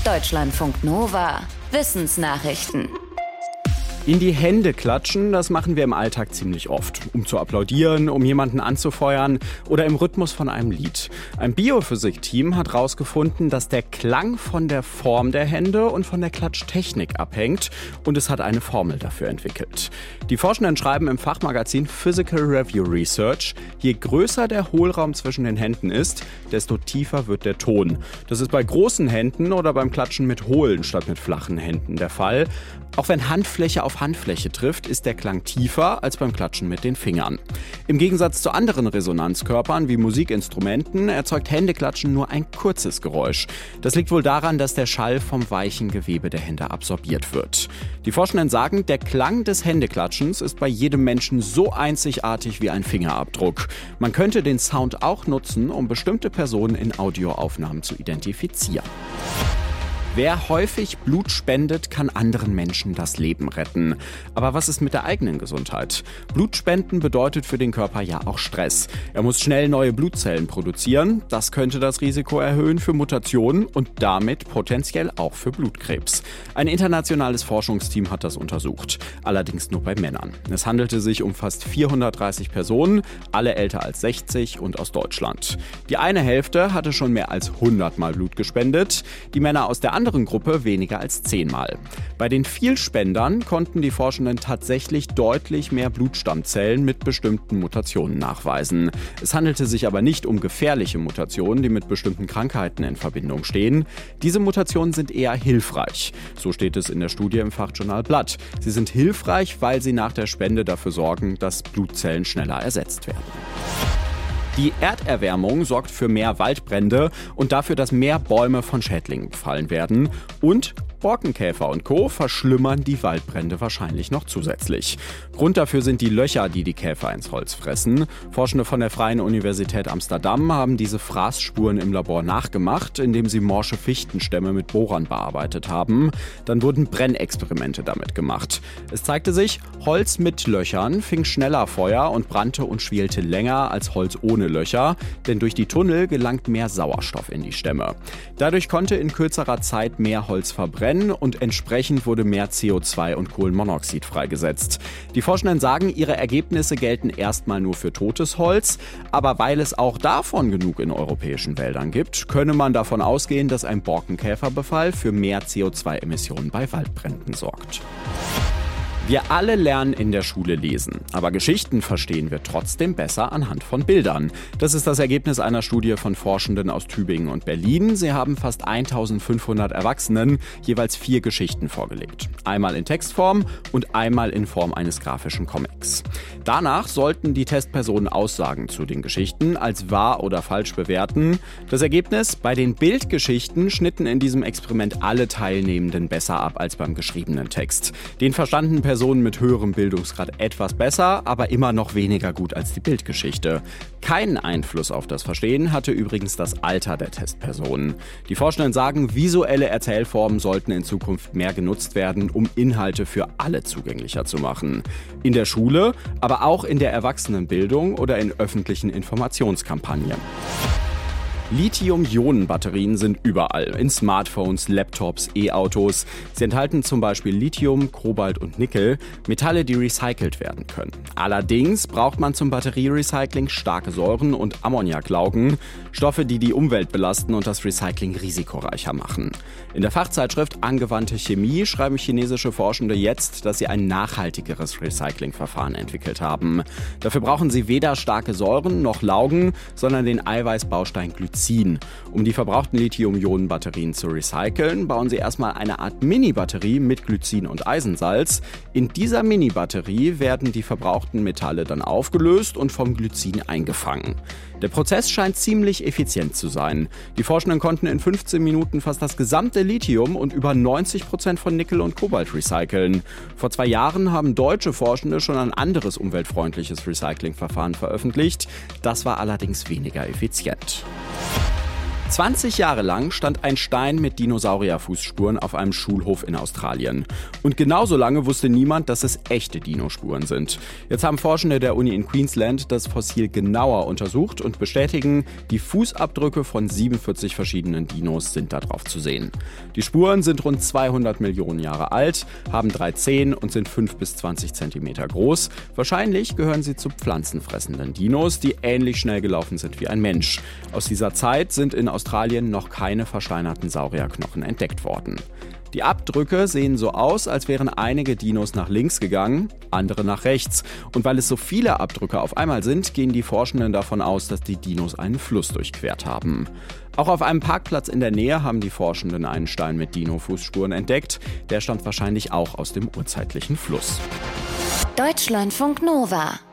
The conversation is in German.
Deutschlandfunk Nova. Wissensnachrichten. In die Hände klatschen, das machen wir im Alltag ziemlich oft. Um zu applaudieren, um jemanden anzufeuern oder im Rhythmus von einem Lied. Ein Biophysik-Team hat herausgefunden, dass der Klang von der Form der Hände und von der Klatschtechnik abhängt. Und es hat eine Formel dafür entwickelt. Die Forschenden schreiben im Fachmagazin Physical Review Research, je größer der Hohlraum zwischen den Händen ist, desto tiefer wird der Ton. Das ist bei großen Händen oder beim Klatschen mit hohlen statt mit flachen Händen der Fall. Auch wenn Handfläche auf Handfläche trifft, ist der Klang tiefer als beim Klatschen mit den Fingern. Im Gegensatz zu anderen Resonanzkörpern wie Musikinstrumenten erzeugt Händeklatschen nur ein kurzes Geräusch. Das liegt wohl daran, dass der Schall vom weichen Gewebe der Hände absorbiert wird. Die Forschenden sagen, der Klang des Händeklatschens ist bei jedem Menschen so einzigartig wie ein Fingerabdruck. Man könnte den Sound auch nutzen, um bestimmte Personen in Audioaufnahmen zu identifizieren. Wer häufig Blut spendet, kann anderen Menschen das Leben retten. Aber was ist mit der eigenen Gesundheit? Blutspenden bedeutet für den Körper ja auch Stress. Er muss schnell neue Blutzellen produzieren. Das könnte das Risiko erhöhen für Mutationen und damit potenziell auch für Blutkrebs. Ein internationales Forschungsteam hat das untersucht. Allerdings nur bei Männern. Es handelte sich um fast 430 Personen, alle älter als 60 und aus Deutschland. Die eine Hälfte hatte schon mehr als 100 Mal Blut gespendet. Die Männer aus der anderen Gruppe weniger als 10 Mal. Bei den Vielspendern konnten die Forschenden tatsächlich deutlich mehr Blutstammzellen mit bestimmten Mutationen nachweisen. Es handelte sich aber nicht um gefährliche Mutationen, die mit bestimmten Krankheiten in Verbindung stehen. Diese Mutationen sind eher hilfreich. So steht es in der Studie im Fachjournal Blood. Sie sind hilfreich, weil sie nach der Spende dafür sorgen, dass Blutzellen schneller ersetzt werden. Die Erderwärmung sorgt für mehr Waldbrände und dafür, dass mehr Bäume von Schädlingen befallen werden. Und Borkenkäfer und Co. verschlimmern die Waldbrände wahrscheinlich noch zusätzlich. Grund dafür sind die Löcher, die die Käfer ins Holz fressen. Forschende von der Freien Universität Amsterdam haben diese Fraßspuren im Labor nachgemacht, indem sie morsche Fichtenstämme mit Bohrern bearbeitet haben. Dann wurden Brennexperimente damit gemacht. Es zeigte sich, Holz mit Löchern fing schneller Feuer und brannte und schwelte länger als Holz ohne Löcher, denn durch die Tunnel gelangt mehr Sauerstoff in die Stämme. Dadurch konnte in kürzerer Zeit mehr Holz verbrennen und entsprechend wurde mehr CO2 und Kohlenmonoxid freigesetzt. Die Forschenden sagen, ihre Ergebnisse gelten erstmal nur für totes Holz, aber weil es auch davon genug in europäischen Wäldern gibt, könne man davon ausgehen, dass ein Borkenkäferbefall für mehr CO2-Emissionen bei Waldbränden sorgt. Wir alle lernen in der Schule lesen, aber Geschichten verstehen wir trotzdem besser anhand von Bildern. Das ist das Ergebnis einer Studie von Forschenden aus Tübingen und Berlin. Sie haben fast 1500 Erwachsenen jeweils 4 Geschichten vorgelegt. Einmal in Textform und einmal in Form eines grafischen Comics. Danach sollten die Testpersonen Aussagen zu den Geschichten als wahr oder falsch bewerten. Das Ergebnis: Bei den Bildgeschichten schnitten in diesem Experiment alle Teilnehmenden besser ab als beim geschriebenen Text. Den verstanden Personen mit höherem Bildungsgrad etwas besser, aber immer noch weniger gut als die Bildgeschichte. Keinen Einfluss auf das Verstehen hatte übrigens das Alter der Testpersonen. Die Forschenden sagen, visuelle Erzählformen sollten in Zukunft mehr genutzt werden, um Inhalte für alle zugänglicher zu machen. In der Schule, aber auch in der Erwachsenenbildung oder in öffentlichen Informationskampagnen. Lithium-Ionen-Batterien sind überall, in Smartphones, Laptops, E-Autos. Sie enthalten zum Beispiel Lithium, Kobalt und Nickel, Metalle, die recycelt werden können. Allerdings braucht man zum Batterierecycling starke Säuren und Ammoniaklaugen, Stoffe, die die Umwelt belasten und das Recycling risikoreicher machen. In der Fachzeitschrift Angewandte Chemie schreiben chinesische Forschende jetzt, dass sie ein nachhaltigeres Recyclingverfahren entwickelt haben. Dafür brauchen sie weder starke Säuren noch Laugen, sondern den Eiweißbaustein Glycin. Um die verbrauchten Lithium-Ionen-Batterien zu recyceln, bauen sie erstmal eine Art Mini-Batterie mit Glycin und Eisensalz. In dieser Mini-Batterie werden die verbrauchten Metalle dann aufgelöst und vom Glycin eingefangen. Der Prozess scheint ziemlich effizient zu sein. Die Forschenden konnten in 15 Minuten fast das gesamte Lithium und über 90% von Nickel und Kobalt recyceln. Vor 2 Jahren haben deutsche Forschende schon ein anderes umweltfreundliches Recyclingverfahren veröffentlicht. Das war allerdings weniger effizient. 20 Jahre lang stand ein Stein mit Dinosaurierfußspuren auf einem Schulhof in Australien. Und genauso lange wusste niemand, dass es echte Dinospuren sind. Jetzt haben Forschende der Uni in Queensland das Fossil genauer untersucht und bestätigen, die Fußabdrücke von 47 verschiedenen Dinos sind da drauf zu sehen. Die Spuren sind rund 200 Millionen Jahre alt, haben 3 Zehen und sind 5 bis 20 Zentimeter groß. Wahrscheinlich gehören sie zu pflanzenfressenden Dinos, die ähnlich schnell gelaufen sind wie ein Mensch. Aus dieser Zeit sind in Australien noch keine versteinerten Saurierknochen entdeckt worden. Die Abdrücke sehen so aus, als wären einige Dinos nach links gegangen, andere nach rechts. Und weil es so viele Abdrücke auf einmal sind, gehen die Forschenden davon aus, dass die Dinos einen Fluss durchquert haben. Auch auf einem Parkplatz in der Nähe haben die Forschenden einen Stein mit Dino-Fußspuren entdeckt. Der stammt wahrscheinlich auch aus dem urzeitlichen Fluss. Deutschlandfunk Nova